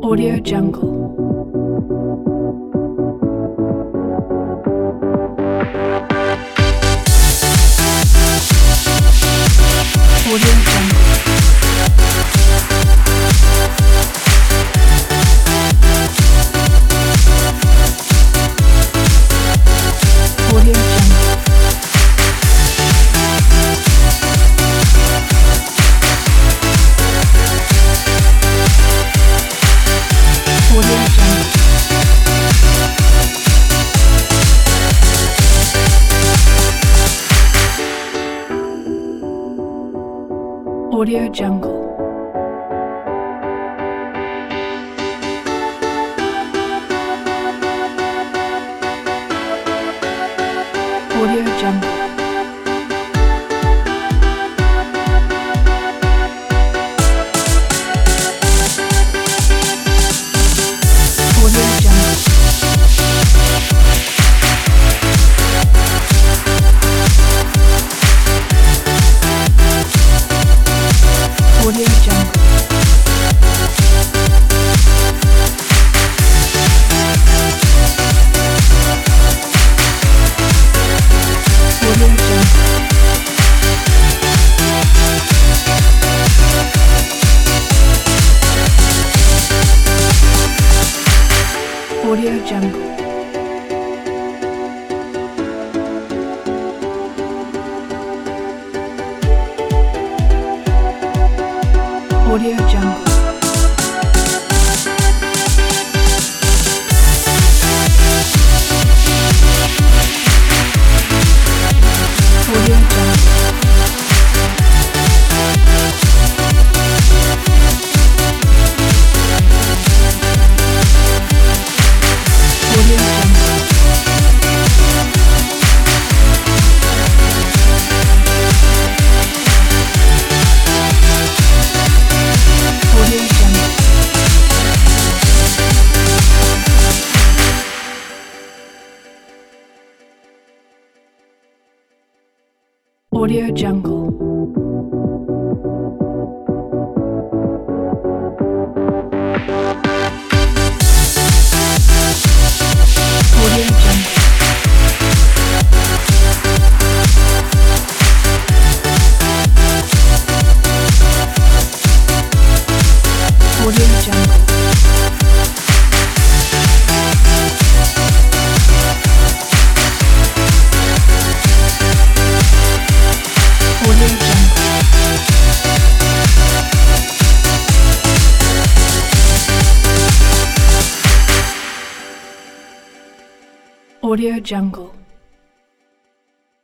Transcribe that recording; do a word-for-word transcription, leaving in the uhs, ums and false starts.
Audio Jungle. Audio Jungle. Audio Jungle. Audio Jungle. Audio Jungle. Audio Jungle. Audio Jungle. Audio Jungle. Audio Jungle. Audio Jungle. Audio Jungle. Audio Jungle. Audio Jungle. Audio Jungle. Audio Jungle. Audio Jungle. Audio Jungle. Audio Jungle. Audio Jungle.